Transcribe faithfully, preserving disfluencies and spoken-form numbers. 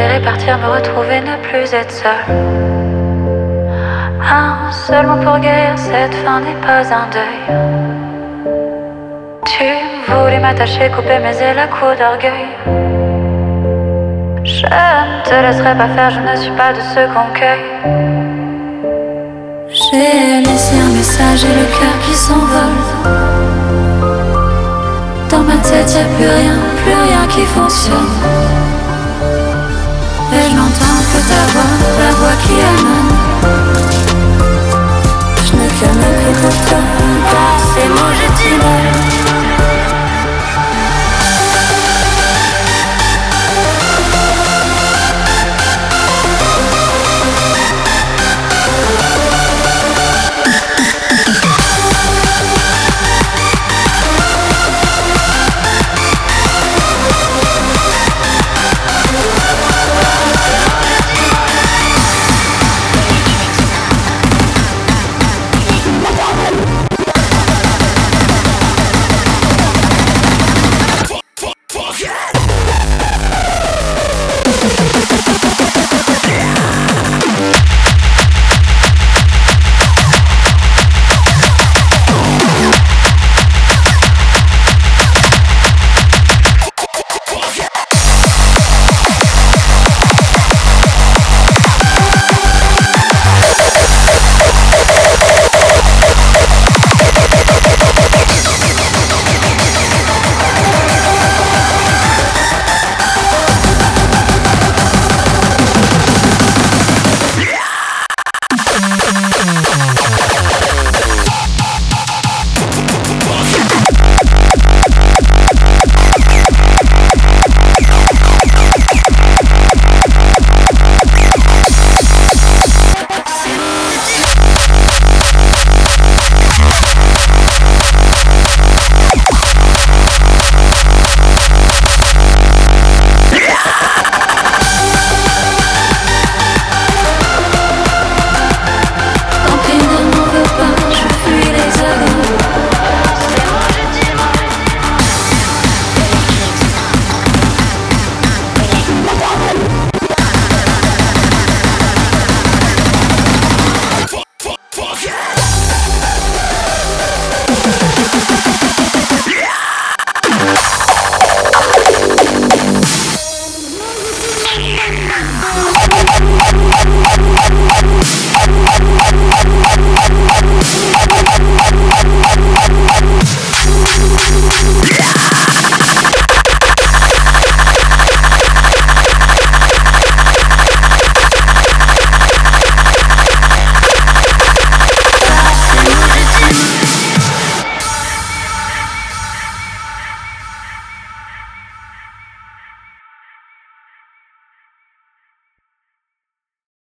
préféré partir, me retrouver, ne plus être seule. Un seul mot pour guérir, cette fin n'est pas un deuil. Tu voulais m'attacher, couper mes ailes à coups d'orgueil. Je ne te laisserai pas faire, je ne suis pas de ceux qu'on cueille. J'ai laissé un message et le cœur qui s'envole. Dans ma tête y'a plus rien, plus rien qui fonctionne. Et je n'entends que ta voix, la voix qui émane